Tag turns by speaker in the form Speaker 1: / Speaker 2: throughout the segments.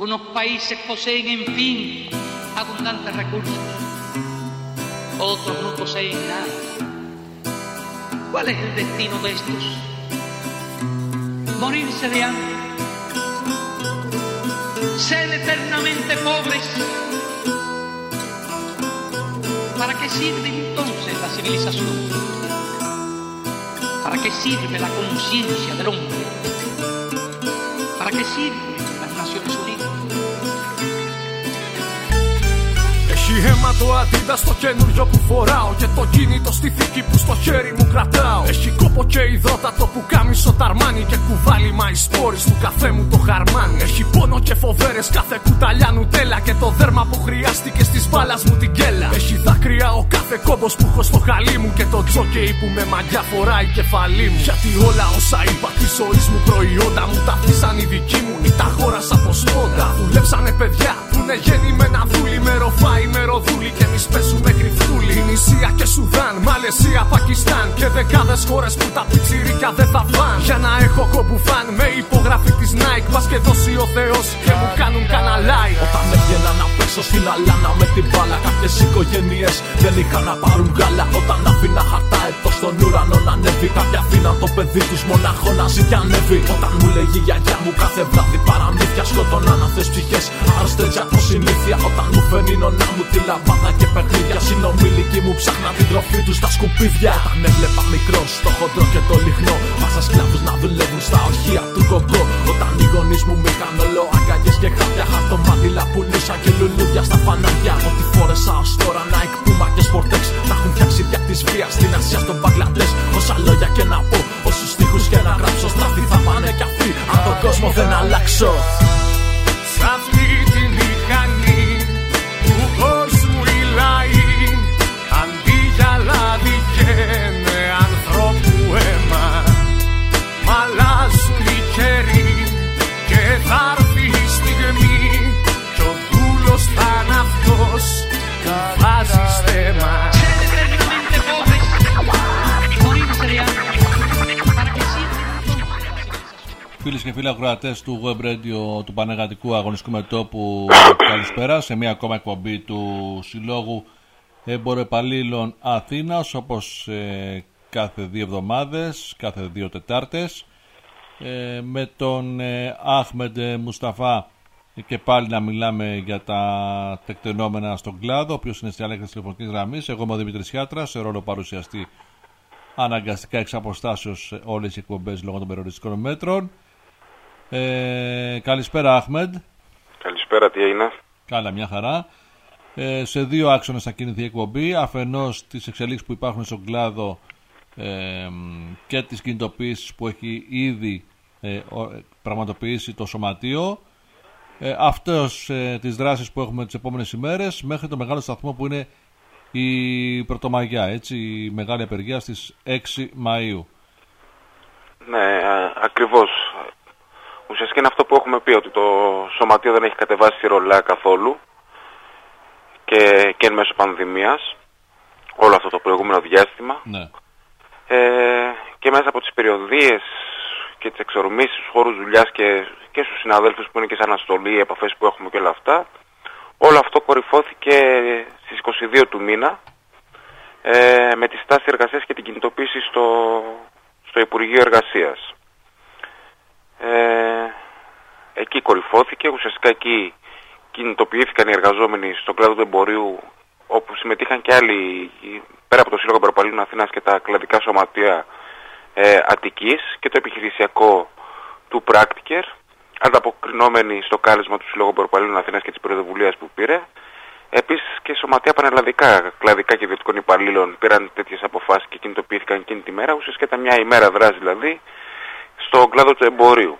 Speaker 1: Unos países poseen, en fin, abundantes recursos. Otros no poseen nada. ¿Cuál es el destino de estos? Morirse de hambre. Ser eternamente pobres. ¿Para qué sirve entonces la civilización? ¿Para qué sirve la conciencia del hombre? ¿Para qué sirven las Naciones Unidas?
Speaker 2: Έχει αίμα το Adidas στο καινούριο που φοράω και το κινητό στη θήκη που στο χέρι μου κρατάω. Έχει κόπο και υδρότατο που κάμισο ταρμάνι και κουβάλι μαϊσπόρις του καφέ μου το χαρμάνι. Έχει πόνο και φοβέρες κάθε κουταλιά νουτέλα και το δέρμα που χρειάστηκε στις μπάλας μου την κέλα. Έχει δάκρυα ο κάθε κόμπος που έχω στο χαλί μου και το τζόκεϊ που με μαγιά φοράει κεφαλή μου. Γιατί όλα όσα είπα τη ζωής μου προϊόντα μου τα αφήσαν οι δικοί μου ή τα αγόρασα από σπόντα. Δουλέψανε παιδιά που είναι γεννημένα δούλοι με ροφάι με ροδούλη και εμείς παίζουμε γρυφτούλη. Ινησία και Σουδάν, Μαλαισία, Πακιστάν και δεκάδες χώρες που τα πιτσιρίκια δεν θα φαν. Για να έχω κομπουφάν με υπογραφή της Nike, πας και δώσει ο Θεός και μου κάνουν κανένα like. Όταν έβγαινα να παίξω στην αλάνα με την μπάλα, κάποιες οικογένειες δεν είχαν να πάρουν γάλα. Όταν άφηνα χαρτά έτος στον ουρανό να ανέβει, κάποιοι αφήναν το παιδί τους μονάχο να ζει και ανέβει. Όταν μου λέγει η γιαγιά μου κάθε βράδυ παραμύθια, σκοτώναν αυτές ψυχές άρρωστες από συνήθεια. Όταν μου φαίνει η νονά μου τη λαμπάδα και παιχνίδια, συνομιλικοί μου ψάχναν την τροφή τους στα σκουπίδια. Όταν έβλεπα μικρός το χοντρό και το λιχνό, πάσα σκλάβους να δουλεύουν στα ορχεία του κογκό. Όταν οι γονείς μου είχαν όλο αγκαγιές και χάπια, χαρτομάτιλα πουλούσα και λουλούδια στα φανάρια. Ό,τι φόρεσα ως τώρα Nike, Puma και Sportex, τα έχουν φτιάξει δια της βίας στην Ασία, στον Μπαγκλαντές. Όσα λόγια και να πω, όσους στίχους και να γράψω, στραφή θα πάνε κι αυτοί αν τον κόσμο δεν αλλάξω. Σ' αυτή τη μηχανή του κόσμου οι λαοί, αντί για λάδι καίνε ανθρώπου αίμα. Μ' αλλάζουν οι καιροί και θα έρθει η στιγμή κι ο δούλος θα είναι αυτός που βάζει στέμα.
Speaker 3: Φίλες και φίλοι ακροατές του Web Radio του Πανεγατικού Αγωνιστικού Μετώπου, καλησπέρα σε μια ακόμα εκπομπή του Συλλόγου Εμποροεπαλλήλων Αθήνας, όπως κάθε 2 εβδομάδες, κάθε 2 Τετάρτες, με τον Αχμεντ Μουσταφά και πάλι να μιλάμε για τα τεκτενόμενα στον κλάδο, ο οποίος είναι στη αλέκτηση τηλεφωνικής γραμμής. Εγώ είμαι ο Δημήτρης Χιάτρας, σε ρόλο παρουσιαστή αναγκαστικά εξ αποστάσεως όλες οι εκπομπές λόγω των περιοριστικών μέτρων. Καλησπέρα Αχμεντ.
Speaker 4: Καλησπέρα, τι έγινε?
Speaker 3: Καλά, μια χαρά. Σε 2 άξονες θα κινηθεί η εκπομπή. Αφενός τις εξελίξεις που υπάρχουν στον κλάδο και τις κινητοποιήσεις που έχει ήδη πραγματοποιήσει το Σωματείο. Αυτές τις δράσεις που έχουμε τις επόμενες ημέρες μέχρι το μεγάλο σταθμό που είναι η Πρωτομαγιά, έτσι, η μεγάλη απεργία στις 6 Μαΐου.
Speaker 4: Ναι, ακριβώς. Ουσιαστικά είναι αυτό που έχουμε πει, ότι το Σωματείο δεν έχει κατεβάσει ρολά καθόλου και εν μέσω πανδημίας όλο αυτό το προηγούμενο διάστημα.
Speaker 3: Ναι.
Speaker 4: Και μέσα από τις περιοδίες και τις εξορμήσεις στους χώρους δουλειάς και στους συναδέλφους που είναι και σε αναστολή, επαφές που έχουμε και όλα αυτά, όλο αυτό κορυφώθηκε στις 22 του μήνα με τη στάση εργασίας και την κινητοποίηση στο Υπουργείο Εργασίας. Εκεί κορυφώθηκε, ουσιαστικά εκεί κινητοποιήθηκαν οι εργαζόμενοι στον κλάδο του εμπορίου, όπου συμμετείχαν και άλλοι πέρα από το Σύλλογο Εμποροεπαλλήλων Αθήνας και τα κλαδικά σωματεία Αττικής και το επιχειρησιακό του Πράκτικερ, ανταποκρινόμενοι στο κάλεσμα του Συλλόγου Εμποροεπαλλήλων Αθήνας και της πρωτοβουλίας που πήρε. Επίσης και σωματεία πανελλαδικά, κλαδικά και ιδιωτικών υπαλλήλων πήραν τέτοιες αποφάσεις και κινητοποιήθηκαν εκείνη τη μέρα, ουσιαστικά ήταν μια ημέρα δράση δηλαδή, στον κλάδο του εμπορίου.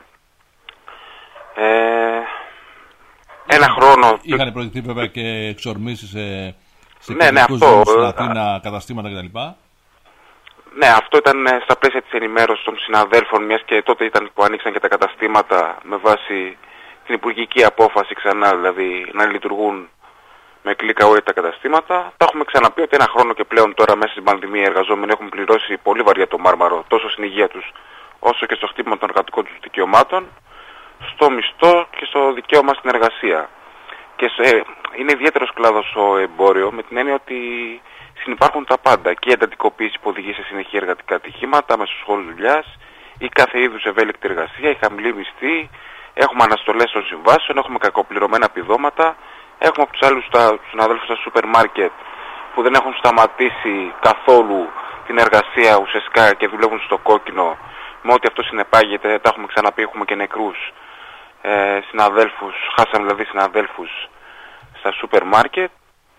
Speaker 4: Ένα χρόνο...
Speaker 3: Είχαν προηγηθεί βέβαια και εξορμήσεις σε
Speaker 4: ναι,
Speaker 3: στην Αθήνα, καταστήματα κτλ.
Speaker 4: Ναι, αυτό ήταν στα πλαίσια της ενημέρωσης των συναδέλφων, μιας και τότε ήταν που ανοίξαν και τα καταστήματα με βάση την υπουργική απόφαση ξανά, δηλαδή να λειτουργούν με κλίκα όλα τα καταστήματα. Τα έχουμε ξαναπεί ότι ένα χρόνο και πλέον τώρα μέσα στην πανδημία οι εργαζόμενοι έχουν πληρώσει πολύ βαριά το μάρμαρο τόσο στην υγεία τους όσο και στο χτύπημα των εργατικών τους δικαιωμάτων. στο μισθό και στο δικαίωμα στην εργασία. Και είναι ιδιαίτερος κλάδος ο εμπόριο, με την έννοια ότι συνυπάρχουν τα πάντα. Και η εντατικοποίηση που οδηγεί σε συνεχή εργατικά ατυχήματα μέσω στους χώρους δουλειάς, η κάθε είδους ευέλικτη εργασία, η χαμηλή μισθή, έχουμε αναστολές των συμβάσεων, έχουμε κακοπληρωμένα επιδόματα, έχουμε από τους άλλους συναδέλφους στα σούπερ μάρκετ που δεν έχουν σταματήσει καθόλου την εργασία ουσιαστικά και δουλεύουν στο κόκκινο, με ό,τι αυτό συνεπάγεται. Τα έχουμε ξαναπεί, έχουμε και νεκρούς συναδέλφους, χάσαμε δηλαδή συναδέλφους στα σούπερ μάρκετ.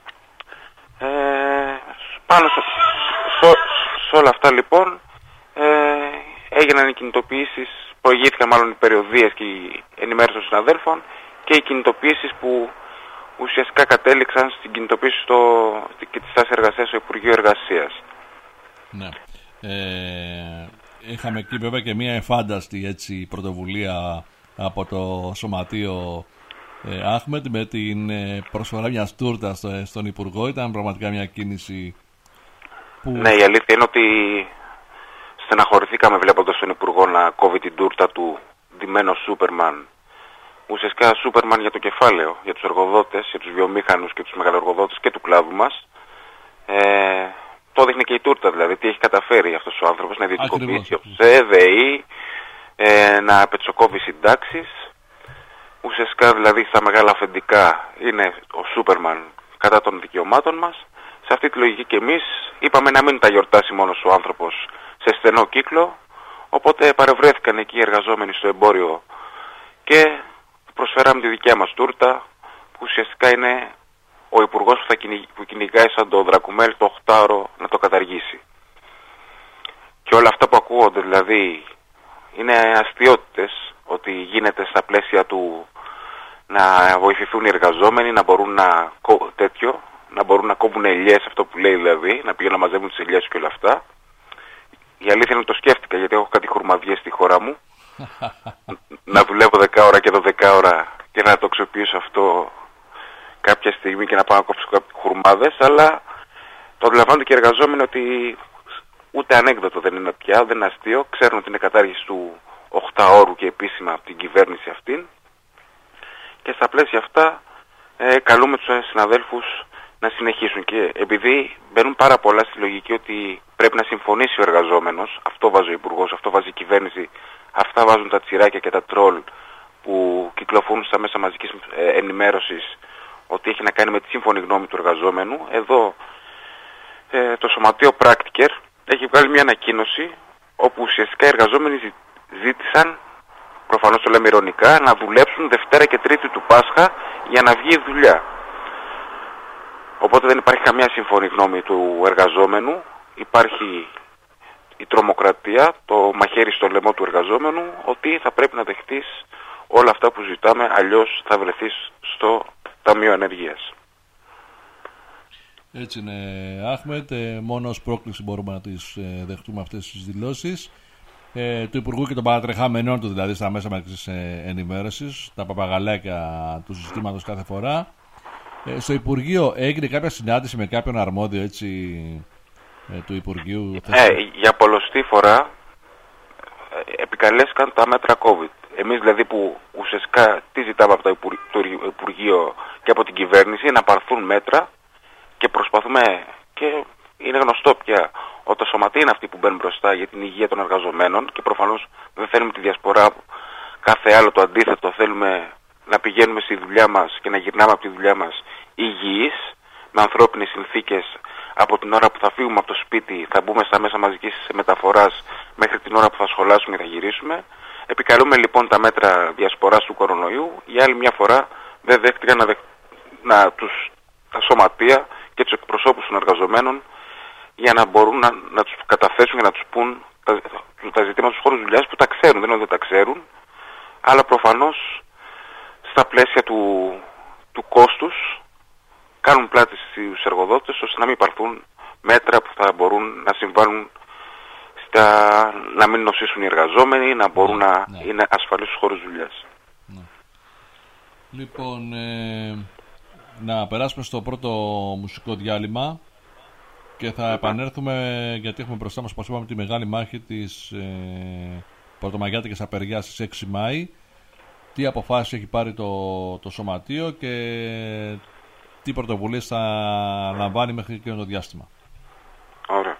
Speaker 4: Πάνω σε όλα αυτά λοιπόν έγιναν οι κινητοποιήσεις, προηγήθηκαν μάλλον οι περιοδίες και η ενημέρωση των συναδέλφων και οι κινητοποιήσεις που ουσιαστικά κατέληξαν στην κινητοποίηση και τη στάση εργασίας στο Υπουργείο Εργασίας.
Speaker 3: Ναι. Είχαμε εκεί βέβαια και μια εφάνταστη έτσι, πρωτοβουλία από το Σωματείο Άχμετ με την προσφορά μιας τούρτας στον Υπουργό. Ήταν πραγματικά μια κίνηση που...
Speaker 4: Ναι, η αλήθεια είναι ότι στεναχωρηθήκαμε βλέποντας τον Υπουργό να κόβει την τούρτα του ντυμένο Σούπερμαν. Ουσιαστικά Σούπερμαν για το κεφάλαιο, για τους εργοδότες, για τους βιομήχανους και τους μεγαλοεργοδότες και του κλάδου μας. Το έδειχνε και η τούρτα, δηλαδή τι έχει καταφέρει αυτός ο άνθρωπος να ιδιωτικοποιήσει ΔΕΗ, να πετσοκόβει συντάξεις. Ουσιαστικά δηλαδή στα μεγάλα αφεντικά είναι ο Σούπερμαν κατά των δικαιωμάτων μας. Σε αυτή τη λογική και εμείς είπαμε να μην τα γιορτάσει μόνος ο άνθρωπος σε στενό κύκλο, οπότε παρευρέθηκαν εκεί οι εργαζόμενοι στο εμπόριο και προσφέραμε τη δικιά μας τούρτα, που ουσιαστικά είναι ο υπουργός που κυνηγάει σαν το Δρακουμέλ το 8ωρο να το καταργήσει. Και όλα αυτά που ακούγονται δηλαδή είναι αστιότητες, ότι γίνεται στα πλαίσια του να βοηθηθούν οι εργαζόμενοι, να μπορούν να μπορούν να κόβουν ελιές, αυτό που λέει δηλαδή, να πηγαίνουν να μαζεύουν τις ελιές και όλα αυτά. Η αλήθεια είναι ότι το σκέφτηκα, γιατί έχω κάτι χουρμαδιές στη χώρα μου. Να δουλεύω 10 ώρα και 12 ώρα και να το αξιοποιήσω αυτό κάποια στιγμή και να πάω να κόψω κάποιοι χουρμάδες, αλλά το αντιλαμβάνονται και οι εργαζόμενοι ότι ούτε ανέκδοτο δεν είναι πια, δεν είναι αστείο. Ξέρουν ότι είναι κατάργηση του 8ωρου και επίσημα από την κυβέρνηση αυτήν. Και στα πλαίσια αυτά καλούμε τους συναδέλφους να συνεχίσουν. Και επειδή μπαίνουν πάρα πολλά στη λογική ότι πρέπει να συμφωνήσει ο εργαζόμενος, αυτό βάζει ο Υπουργός, αυτό βάζει η κυβέρνηση, αυτά βάζουν τα τσιράκια και τα τρόλ που κυκλοφορούν στα μέσα μαζικής ενημέρωσης, ότι έχει να κάνει με τη σύμφωνη γνώμη του εργαζόμενου. Εδώ το Σωματείο Πράκτικερ έχει βγάλει μια ανακοίνωση όπου ουσιαστικά οι εργαζόμενοι ζήτησαν, προφανώς το λέμε ειρωνικά, να δουλέψουν Δευτέρα και Τρίτη του Πάσχα για να βγει η δουλειά. Οπότε δεν υπάρχει καμιά σύμφωνη γνώμη του εργαζόμενου, υπάρχει η τρομοκρατία, το μαχαίρι στο λαιμό του εργαζόμενου, ότι θα πρέπει να δεχτείς όλα αυτά που ζητάμε, αλλιώς θα βρεθείς στο Ταμείο Ανεργίας.
Speaker 3: Έτσι είναι, Άχμετ. Μόνο ως πρόκληση μπορούμε να τις δεχτούμε αυτές τις δηλώσεις του Υπουργού και των παρατρεχάμενών του, δηλαδή στα μέσα μαζικής ενημέρωσης, τα παπαγαλάκια του συστήματος κάθε φορά. Στο Υπουργείο έγινε κάποια συνάντηση με κάποιον αρμόδιο έτσι, του Υπουργείου?
Speaker 4: Για πολλοστή φορά επικαλέστηκαν τα μέτρα COVID. Εμείς δηλαδή που ουσιαστικά τι ζητάμε από το Υπουργείο και από την κυβέρνηση, να πάρθουν μέτρα, και προσπαθούμε, και είναι γνωστό πια ότι τα σωματεία είναι αυτοί που μπαίνουν μπροστά για την υγεία των εργαζομένων, και προφανώς δεν θέλουμε τη διασπορά, κάθε άλλο το αντίθετο, θέλουμε να πηγαίνουμε στη δουλειά μας και να γυρνάμε από τη δουλειά μας υγιείς, με ανθρώπινες συνθήκες. Από την ώρα που θα φύγουμε από το σπίτι θα μπούμε στα μέσα μαζικής μεταφοράς μέχρι την ώρα που θα σχολάσουμε και θα γυρίσουμε. Επικαλούμε λοιπόν τα μέτρα διασποράς του κορονοϊού. Για άλλη μια φορά δεν δέχτηκαν τα σωματεία και τους εκπροσώπους των εργαζομένων για να μπορούν να τους καταθέσουν και να τους πούν τα ζητήματα στους χώρους δουλειάς, που τα ξέρουν, δεν είναι ότι δεν τα ξέρουν, αλλά προφανώς στα πλαίσια του κόστους κάνουν πλάτη στους εργοδότες, ώστε να μην υπαρθούν μέτρα που θα μπορούν να συμβάλλουν να μην νοσήσουν οι εργαζόμενοι, να μπορούν να είναι ασφαλείς στους χώρους δουλειάς.
Speaker 3: Λοιπόν, να περάσουμε στο πρώτο μουσικό διάλειμμα και θα επανέλθουμε, γιατί έχουμε μπροστά μας, όπως είπαμε, τη μεγάλη μάχη της Πρωτομαγιάτικης απεργίας στις 6 Μάη. τι αποφάσεις έχει πάρει το Σωματείο και τι πρωτοβουλίες θα λαμβάνει μέχρι και το διάστημα.
Speaker 4: Ωραία.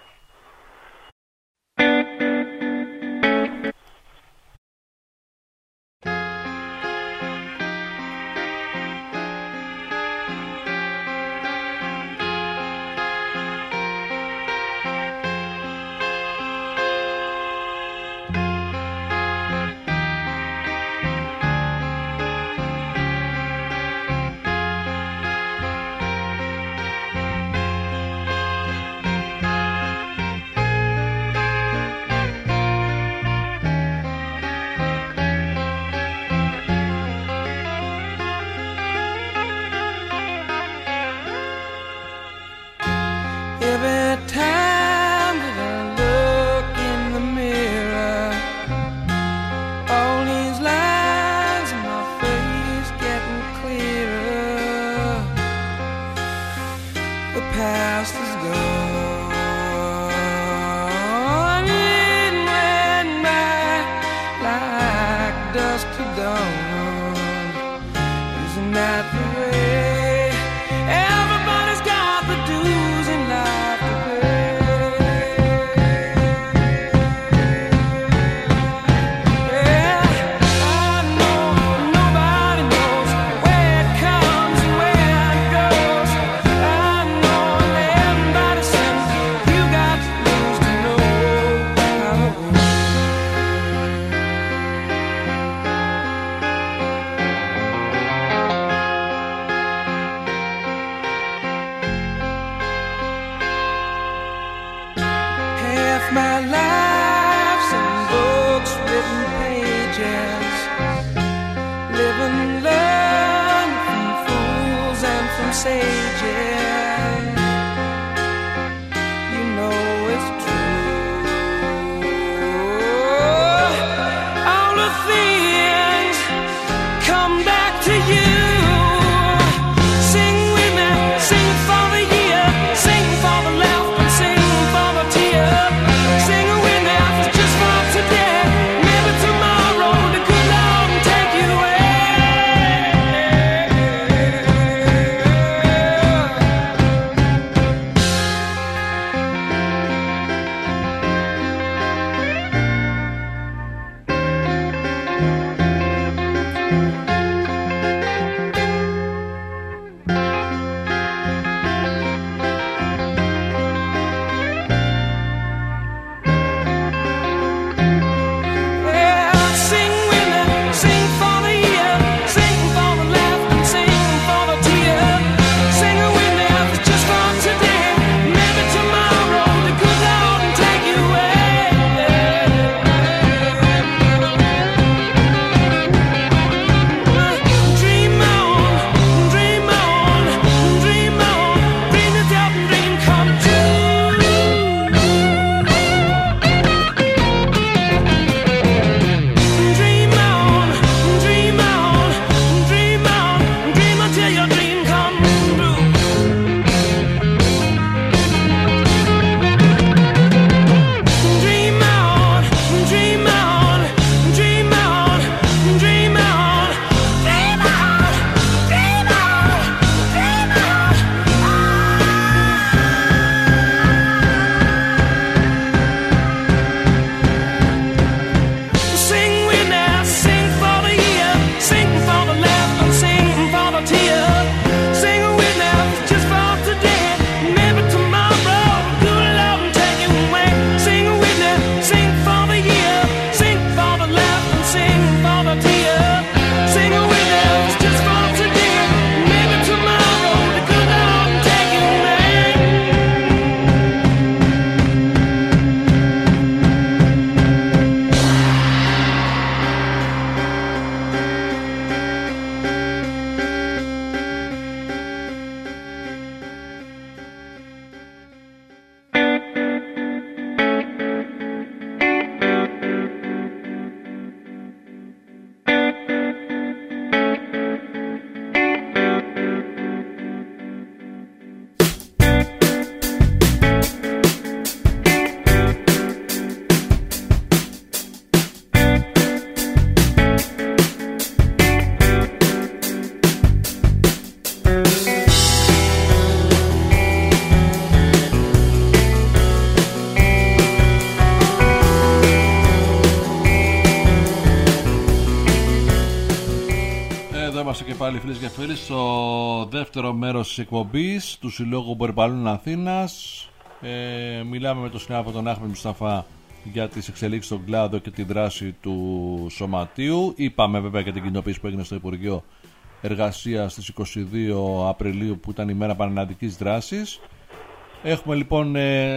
Speaker 3: και πάλι φίλες και φίλοι στο δεύτερο μέρος της εκπομπής του Συλλόγου Μπορυπαλλήλων Αθήνας. Μιλάμε με τον συνάδελφο τον Άχμετ Μουσταφά για τις εξελίξεις στον κλάδο και τη δράση του Σωματείου. Είπαμε βέβαια για την κοινοποίηση που έγινε στο Υπουργείο Εργασίας στις 22 Απριλίου που ήταν η μέρα πανελλαδικής δράσης. Έχουμε λοιπόν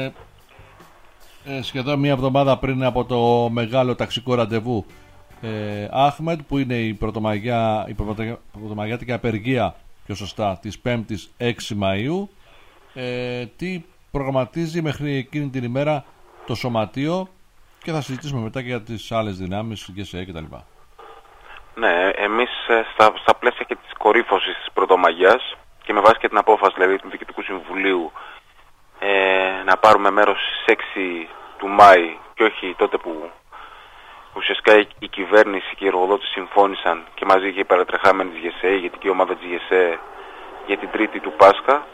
Speaker 3: σχεδόν μια εβδομάδα πριν από το μεγάλο ταξικό ραντεβού Άχμετ, που είναι η πρωτομαγιάτικη απεργία, πιο σωστά, της 5ης 6 Μαΐου. Τι προγραμματίζει μέχρι εκείνη την ημέρα το Σωματείο, και θα συζητήσουμε μετά και για τις άλλες δυνάμεις, ΓΕΣΕ κτλ.
Speaker 4: Ναι, εμείς στα πλαίσια και της κορύφωσης της Πρωτομαγιάς και με βάση και την απόφαση δηλαδή του Διοικητικού Συμβουλίου να πάρουμε μέρος στις 6 του Μάη και όχι τότε που ουσιαστικά η κυβέρνηση και οι εργοδότες συμφώνησαν και μαζί και οι παρατρεχάμενοι της ΓΕΣΕ, γιατί και η ομάδα της ΓΕΣΕ για την Τρίτη του Πάσχα.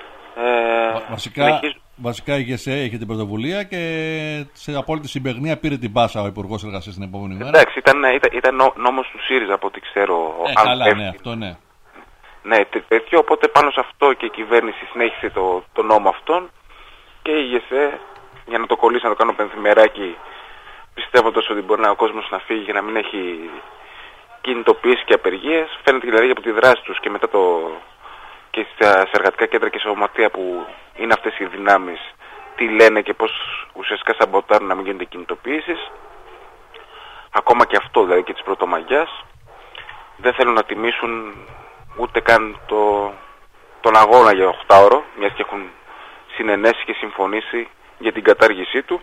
Speaker 3: Βασικά η ΓΕΣΕ έχει την πρωτοβουλία και σε απόλυτη συμπαιγνία πήρε την πάσα ο Υπουργός Εργασίας την επόμενη μέρα.
Speaker 4: Εντάξει, ήταν νόμος του ΣΥΡΙΖΑ από ό,τι ξέρω.
Speaker 3: Καλά, ναι, αυτό ναι.
Speaker 4: Ναι, τέτοιο, οπότε πάνω σε αυτό και η κυβέρνηση συνέχισε το νόμο αυτόν και η ΓΕΣΕ, για να το κολλήσει, να το κάνω πενθυμεράκι, πιστεύοντας ότι μπορεί ο κόσμος να φύγει και να μην έχει κινητοποιήσει και απεργίες, φαίνεται δηλαδή από τη δράση τους και μετά και στα εργατικά κέντρα και σωματεία που είναι αυτές οι δυνάμεις, τι λένε και πώς ουσιαστικά σαμποτάρουν να μην γίνονται κινητοποιήσεις. Ακόμα και αυτό δηλαδή και της Πρωτομαγιάς δεν θέλουν να τιμήσουν ούτε καν τον αγώνα για 8ωρο, μιας και έχουν συνενέσει και συμφωνήσει για την κατάργησή του.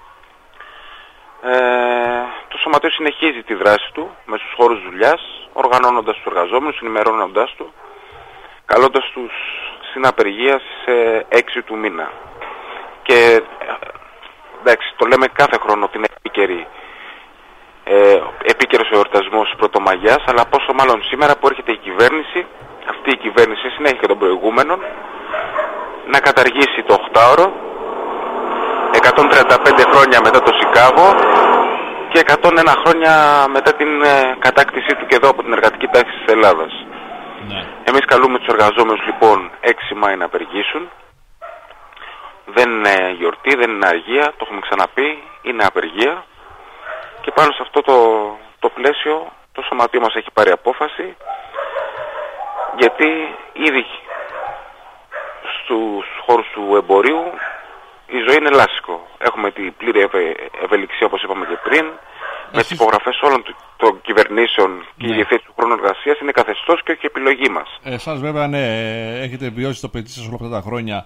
Speaker 4: Το Σωματείο συνεχίζει τη δράση του μέσα στους χώρους δουλειάς, οργανώνοντας τους εργαζόμενους, ενημερώνοντας του, καλώντας τους στην απεργία στις 6 του μήνα. Και εντάξει, το λέμε κάθε χρόνο ότι είναι επίκαιρος ο εορτασμός της Πρωτομαγιάς, αλλά πόσο μάλλον σήμερα που έρχεται η κυβέρνηση, αυτή η κυβέρνηση συνέχεια και των προηγούμενων, να καταργήσει το 8ωρο 135 χρόνια μετά το Σικάγο και 101 χρόνια μετά την κατάκτησή του και εδώ από την εργατική τάξη της Ελλάδας. Ναι. Εμείς καλούμε τους εργαζόμενους λοιπόν 6 Μάη να απεργήσουν. Δεν είναι γιορτή, δεν είναι αργία, το έχουμε ξαναπεί, είναι απεργία. Και πάνω σε αυτό το πλαίσιο το Σωματείο μας έχει πάρει απόφαση, γιατί ήδη στους χώρους του εμπορίου η ζωή είναι λάσικο. Έχουμε την πλήρη ευελιξία, όπως είπαμε και πριν, με τις υπογραφές όλων των κυβερνήσεων και η διευθέτηση του χρόνου εργασίας είναι καθεστώς και όχι επιλογή μας.
Speaker 3: Εσάς βέβαια ναι, έχετε βιώσει το παιδί σας όλα αυτά τα χρόνια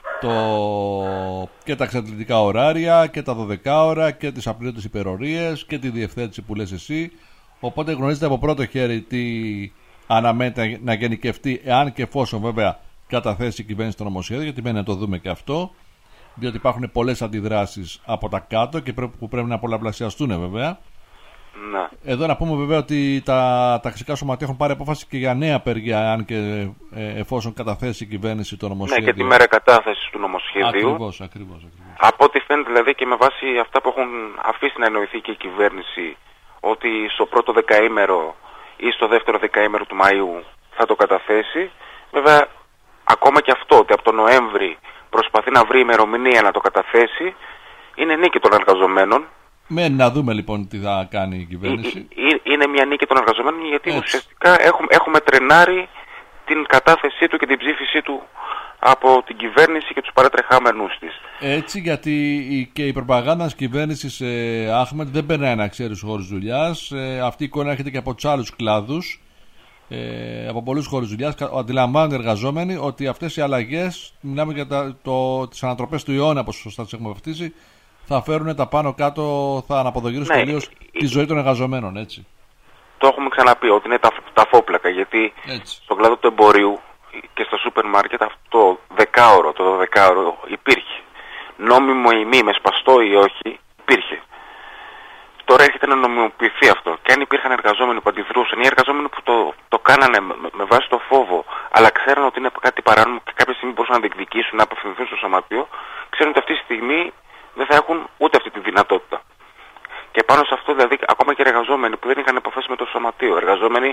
Speaker 3: και τα εξαντλητικά ωράρια και τα 12 ώρα και τις απλήρωτες υπερορίες και τη διευθέτηση που λες εσύ. Οπότε γνωρίζετε από πρώτο χέρι τι αναμένεται να γενικευτεί, εάν και εφόσον βέβαια καταθέσει η κυβέρνηση το νομοσχέδιο, γιατί μένει να το δούμε και αυτό, διότι υπάρχουν πολλές αντιδράσεις από τα κάτω και που πρέπει να πολλαπλασιαστούν βέβαια.
Speaker 4: Να.
Speaker 3: Εδώ να πούμε βέβαια ότι τα ταξικά σωματεία έχουν πάρει απόφαση και για νέα απεργία, αν και εφόσον καταθέσει η κυβέρνηση το νομοσχέδιο.
Speaker 4: Ναι, και τη μέρα κατάθεσης του νομοσχεδίου.
Speaker 3: Ακριβώς.
Speaker 4: Από ό,τι φαίνεται δηλαδή και με βάση αυτά που έχουν αφήσει να εννοηθεί και η κυβέρνηση, ότι στο πρώτο δεκαήμερο ή στο δεύτερο δεκαήμερο του Μαΐου θα το καταθέσει. Βέβαια, ακόμα και αυτό, ότι από τον Νοέμβρη προσπαθεί να βρει ημερομηνία να το καταθέσει, είναι νίκη των εργαζομένων.
Speaker 3: Να δούμε λοιπόν τι θα κάνει η κυβέρνηση.
Speaker 4: Είναι μια νίκη των εργαζομένων, γιατί ουσιαστικά έχουμε τρενάρει την κατάθεσή του και την ψήφισή του από την κυβέρνηση και τους παρατρεχάμενους της. Έτσι,
Speaker 3: γιατί και η προπαγάνδα της κυβέρνησης Άχμετ δεν περνάει να ξέρει στους χώρους δουλειάς. Αυτή η εικόνα έρχεται και από τους άλλους κλάδους, από πολλούς χώρους δουλειάς. Αντιλαμβάνονται οι εργαζόμενοι ότι αυτές οι αλλαγές, μιλάμε για τις ανατροπές του αιώνα, όπως σωστά τις έχουμε βαφτίσει, θα φέρουν τα πάνω κάτω, θα αναποδογυρίσουν τελείως τη ζωή των εργαζομένων, έτσι.
Speaker 4: Το έχουμε ξαναπεί ότι είναι τα φόπλακα, γιατί στον κλάδο του εμπορίου και στο σούπερ μάρκετ αυτό το 12ωρο υπήρχε. Νόμιμο ή μη, με σπαστό ή όχι, υπήρχε. Τώρα έρχεται να νομιμοποιηθεί αυτό. Και αν υπήρχαν εργαζόμενοι που αντιδρούσαν ή εργαζόμενοι που το κάνανε με βάση το φόβο, αλλά ξέραν ότι είναι κάτι παράνομο και κάποια στιγμή μπορούσαν να διεκδικήσουν, να απευθυνθούν στο σωματείο, ξέρουν ότι αυτή τη στιγμή δεν θα έχουν ούτε αυτή τη δυνατότητα. Και πάνω σε αυτό δηλαδή, ακόμα και εργαζόμενοι που δεν είχαν επαφές με το σωματείο, εργαζόμενοι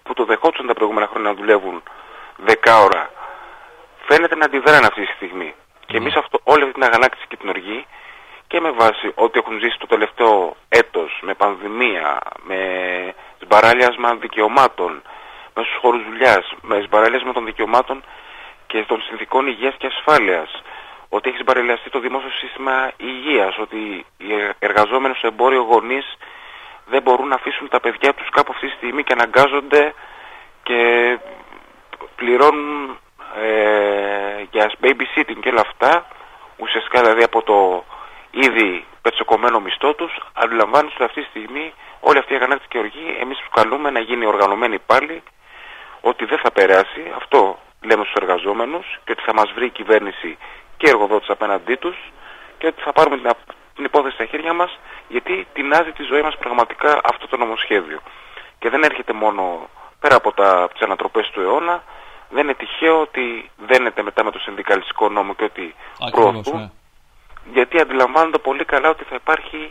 Speaker 4: που το δεχόντουσαν τα προηγούμενα χρόνια να δουλεύουν 10 ώρα, φαίνεται να αντιδράνε αυτή τη στιγμή. Και εμείς όλη αυτή την αγανάκτηση και την οργή, και με βάση ό,τι έχουν ζήσει το τελευταίο έτος, με πανδημία, με σμπαράλιασμα δικαιωμάτων, με στους χώρους δουλειάς, με σμπαράλιασμα των δικαιωμάτων και των συνθηκών υγείας και ασφάλειας, ότι έχει συμπαρελιαστεί το δημόσιο σύστημα υγείας, ότι οι εργαζόμενοι στο εμπόριο γονείς δεν μπορούν να αφήσουν τα παιδιά τους κάπου αυτή τη στιγμή και αναγκάζονται και πληρώνουν για babysitting και όλα αυτά, ουσιαστικά δηλαδή από το ήδη πετσοκομμένο μισθό τους. Αντιλαμβάνονται ότι αυτή τη στιγμή όλη αυτή η αγανάκτηση και οργή, εμείς τους καλούμε να γίνει οργανωμένοι πάλι, ότι δεν θα περάσει, αυτό λέμε στους εργαζόμενους, και ότι θα μας βρει η κυβέρνηση και οι εργοδότες απέναντί τους και ότι θα πάρουμε την υπόθεση στα χέρια μας, γιατί τεινάζει τη ζωή μας πραγματικά αυτό το νομοσχέδιο. Και δεν έρχεται μόνο πέρα από τις ανατροπές του αιώνα, δεν είναι τυχαίο ότι δένεται μετά με το συνδικαλιστικό νόμο και ότι προωθούν, ναι. Γιατί αντιλαμβάνονται πολύ καλά ότι θα υπάρχει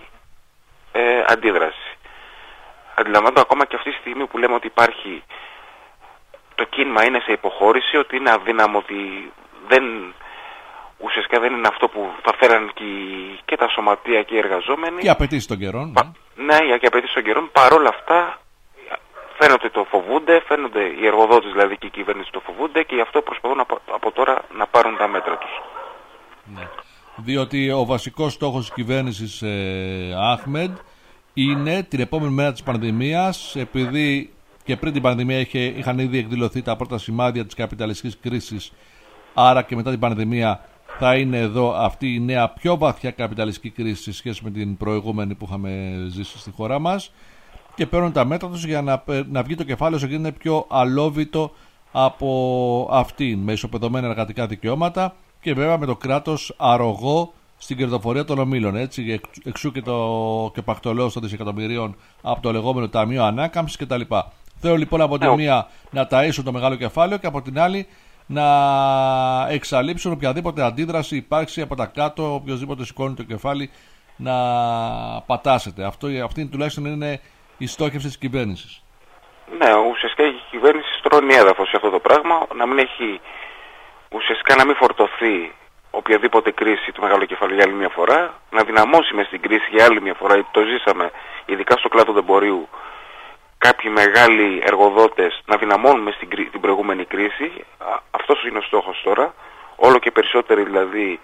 Speaker 4: αντίδραση. Αντιλαμβάνονται ακόμα και αυτή τη στιγμή που λέμε ότι υπάρχει, το κίνημα είναι σε υποχώρηση, ότι είναι αδύναμο, ότι ουσιαστικά δεν είναι αυτό που θα φέραν και τα σωματεία και οι εργαζόμενοι.
Speaker 3: Και απαιτήσει των καιρών.
Speaker 4: Ναι, και απαιτήσει των καιρών. Παρόλα αυτά φαίνεται ότι το φοβούνται, φαίνονται οι εργοδότες δηλαδή και η κυβέρνηση το φοβούνται, και γι' αυτό προσπαθούν από τώρα να πάρουν τα μέτρα τους.
Speaker 3: Ναι. Διότι ο βασικός στόχος της κυβέρνησης Αχμέντ είναι την επόμενη μέρα της πανδημίας, επειδή και πριν την πανδημία είχαν ήδη εκδηλωθεί τα πρώτα σημάδια της καπιταλιστικής κρίσης, άρα και μετά την πανδημία θα είναι εδώ αυτή η νέα πιο βαθιά καπιταλιστική κρίση σε σχέση με την προηγούμενη που είχαμε ζήσει στη χώρα μας, και παίρνουν τα μέτρα τους για να βγει το κεφάλαιο όσο γίνεται πιο αλόβητο από αυτήν, με ισοπεδωμένα εργατικά δικαιώματα και βέβαια με το κράτος αρρωγό στην κερδοφορία των ομίλων. Έτσι, εξού και το πακτολέος των δισεκατομμυρίων από το λεγόμενο Ταμείο Ανάκαμψης κτλ. Θέλω λοιπόν από τη μία να ταΐσουν το μεγάλο κεφάλαιο και από την άλλη να εξαλείψουν οποιαδήποτε αντίδραση υπάρξει από τα κάτω, οποιοδήποτε σηκώνει το κεφάλι να πατάσετε. Αυτή τουλάχιστον είναι η στόχευση της κυβέρνησης.
Speaker 4: Ναι, ουσιαστικά η κυβέρνηση στρώνει έδαφος σε αυτό το πράγμα, ουσιαστικά να μην φορτωθεί οποιαδήποτε κρίση του μεγάλου κεφαλαίου για άλλη μια φορά, να δυναμώσει μες στην κρίση για άλλη μια φορά. Το ζήσαμε ειδικά στο κλάδο του εμπορίου, κάποιοι μεγάλοι εργοδότες να δυναμώνουν μες την προηγούμενη κρίση. Αυτός είναι ο στόχος τώρα, όλο και περισσότεροι δηλαδή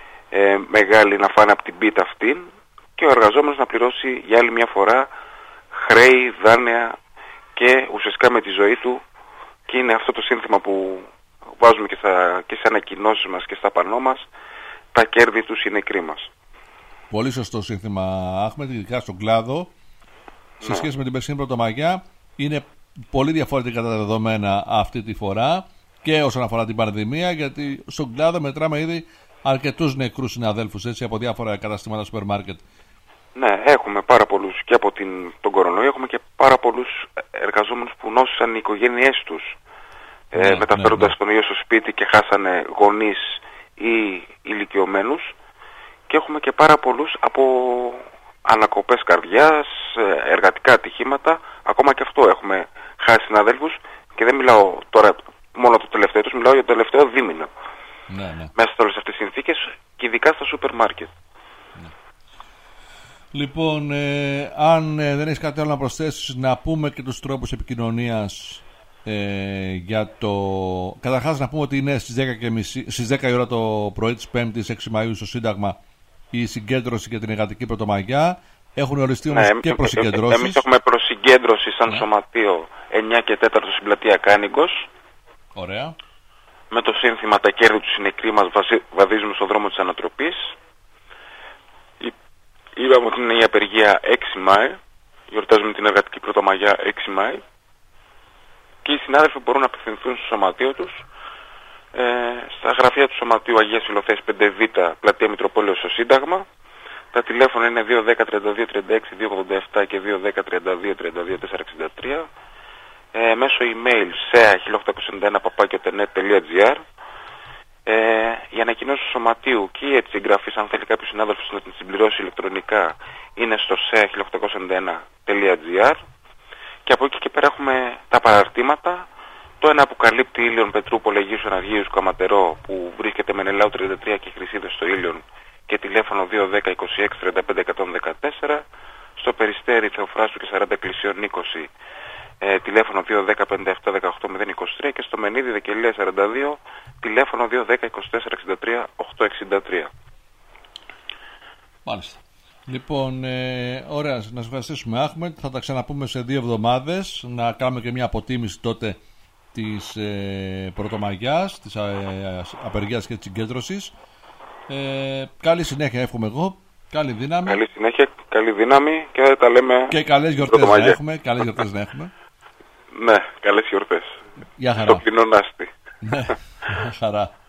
Speaker 4: μεγάλοι να φάνε από την πίτα αυτήν και ο εργαζόμενος να πληρώσει για άλλη μια φορά χρέη, δάνεια και ουσιαστικά με τη ζωή του, και είναι αυτό το σύνθημα που βάζουμε και στις ανακοινώσεις μας και στα πανό μας, τα κέρδη τους είναι κρίμα μας.
Speaker 3: Πολύ σωστό σύνθημα, Αχμέντ, ειδικά στον κλάδο. Σε σχέση με την περσινή Πρωτομαγιά είναι πολύ διαφορετικά τα δεδομένα αυτή τη φορά και όσον αφορά την πανδημία, γιατί στον κλάδο μετράμε ήδη αρκετούς νεκρούς συναδέλφους από διάφορα καταστήματα σούπερ μάρκετ. Ναι,
Speaker 4: έχουμε πάρα πολλούς και από τον κορονοϊό, έχουμε και πάρα πολλούς εργαζόμενους που νόσησαν οι οικογένειές τους, μεταφέροντας τον ιό στο σπίτι και χάσανε γονείς ή ηλικιωμένους, και έχουμε και πάρα πολλούς από ανακοπές καρδιάς, εργατικά ατυχήματα, ακόμα και αυτό έχουμε χάσει συναδέλφους, και δεν μιλάω τώρα μόνο το τελευταίο έτος, μιλάω για το τελευταίο δίμηνο. Μέσα σε όλες αυτές τις συνθήκες και ειδικά στα σούπερ μάρκετ.
Speaker 3: Λοιπόν, αν δεν έχεις κάτι άλλο να προσθέσεις, να πούμε και τους τρόπους επικοινωνίας για το... Καταρχάς να πούμε ότι είναι στις 10 η ώρα το πρωί της 5ης 6 Μαΐου στο Σύνταγμα η συγκέντρωση για την εργατική Πρωτομαγιά. Έχουν οριστεί όμως και προσυγκεντρώσεις.
Speaker 4: Εμείς έχουμε προσυγκέντρωση σαν σωματείο 9 και 4 στην πλατεία Κάνικος.
Speaker 3: Ωραία.
Speaker 4: Με το σύνθημα «Τα κέρδη τους είναι κρίμα, βαδίζουμε στον δρόμο της ανατροπής». Είπαμε ότι είναι η απεργία 6 Μάη, γιορτάζουμε την εργατική Πρωτομαγιά 6 Μάη, και οι συνάδελφοι μπορούν να απευθυνθούν στο σωματείο τους, στα γραφεία του Σωματείου Αγίας Φιλοθέης 5Β, πλατεία Μητροπόλεως στο Σύνταγμα. Τα τηλέφωνα είναι 210-32-36-287 και 210-32-32-463. Μέσω email sea1891@net.gr. Η ανακοινώση του σωματείου και η έτσι εγγραφή, αν θέλει κάποιος συνάδελφος να την συμπληρώσει ηλεκτρονικά, είναι στο sea1891.gr. Και από εκεί και πέρα έχουμε τα παραρτήματα. Το ένα που καλύπτει Ήλιον, Πετρούπολη, Αιγίους Αναργίους, Καματερό, που βρίσκεται Μενελάου 33 και Χρυσίδες στο Ήλιον, και τηλέφωνο 210 26 35 114. Στο Περιστέρι, Θεοφράστου και 40 Εκκλησιών 20, τηλέφωνο 210 57 18 023, και στο Μενίδη Δεκελία 42, τηλέφωνο 210 24 63 863.
Speaker 3: Μάλιστα. Λοιπόν, ωραία, να σας ευχαριστήσουμε, Άχμετ. Θα τα ξαναπούμε σε 2 εβδομάδες, να κάνουμε και μια αποτίμηση τότε της Πρωτομαγιάς, της απεργίας και της συγκέντρωσης. Καλή συνέχεια εύχομαι εγώ. Καλή δύναμη.
Speaker 4: Καλή συνέχεια, καλή δύναμη και τα λέμε.
Speaker 3: Και καλές γιορτές να έχουμε. Καλές γιορτές να έχουμε.
Speaker 4: Ναι, καλές γιορτές.
Speaker 3: Γεια χαρά.
Speaker 4: Στο κοινό Νάστη.
Speaker 3: Ναι, χαρά.